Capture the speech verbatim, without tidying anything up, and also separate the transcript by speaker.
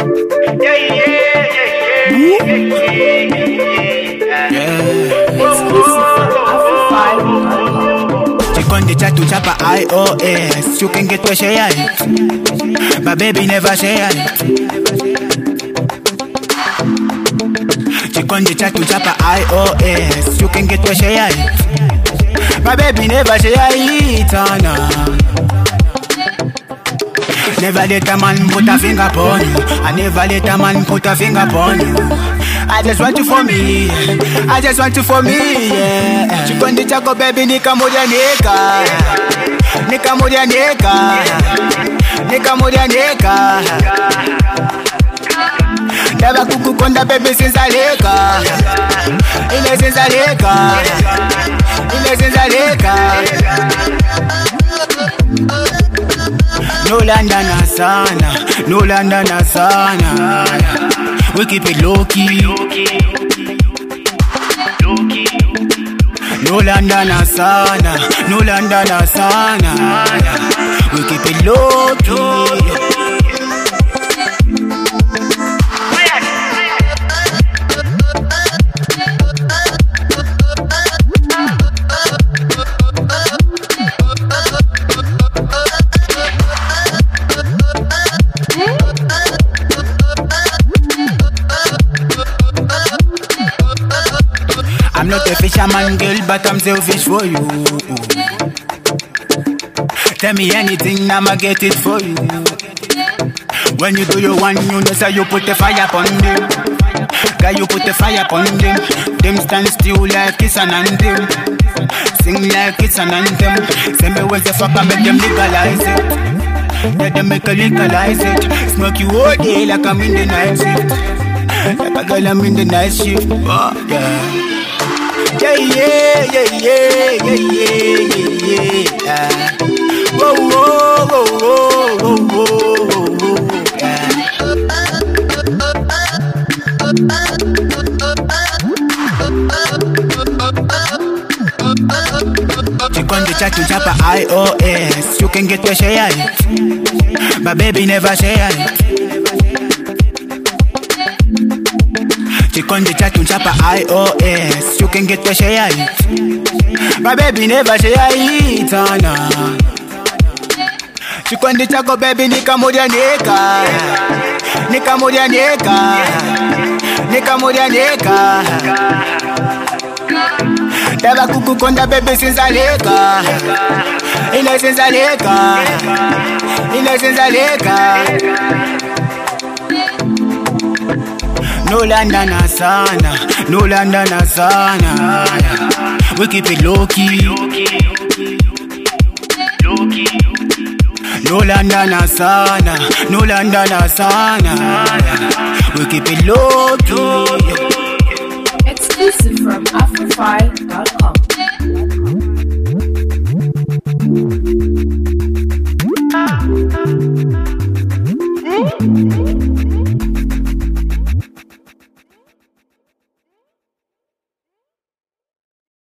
Speaker 1: Yeah, yeah, yeah, yeah, yeah, yeah.
Speaker 2: Exclusive for Afro
Speaker 1: Check on the chat to chapa iOS. You can get where she at. My baby never share it. Check on the chat to chapa iOS. You can get where she at. My baby never share it. Oh, no. Never let a man put a finger upon you. I never let a man put a finger upon you. I just want you for me. I just want you for me, yeah. Chikondi chako baby nika moja nika. Nika moja nika. Nika moja nika. Daba kukukonda baby sinzaleka. Ile sinzaleka. Ile sinzaleka. No landana sana, no landana sana. We keep it low key. No landana sana, no landana sana. We keep it low key. I'm not a fisherman girl, but I'm selfish for you. Tell me anything, I'ma get it for you. When you do your one, you know so you put the fire upon them. Guy, you put the fire upon them. Them stand still like it's an anthem. Sing like it's an anthem. Send me when the fuck I make them legalize it. Let them make a legalize it. Smoke you all day like I'm in the night shift. Like a girl, I'm in the night shift. Oh, yeah. Yeah, yeah, yeah, yeah, yeah, yeah, yeah. Whoa, whoa, whoa, whoa, whoa, whoa, whoa, yeah. Check on the chat to chapa iOS. You can get where she at. My baby never share it. Check on the chat to chapa iOS. You can get where she at. My baby never share it. Oh, no. Check on the chat, baby, nika moja nika. Nika moja nika. Nika moja nika. Daba kukukonda baby sinzaleka. Ile sinzaleka. Ile sinzaleka. No landana sana, no landana sana. We keep it low key. No landana sana, no landana sana. We keep it low key.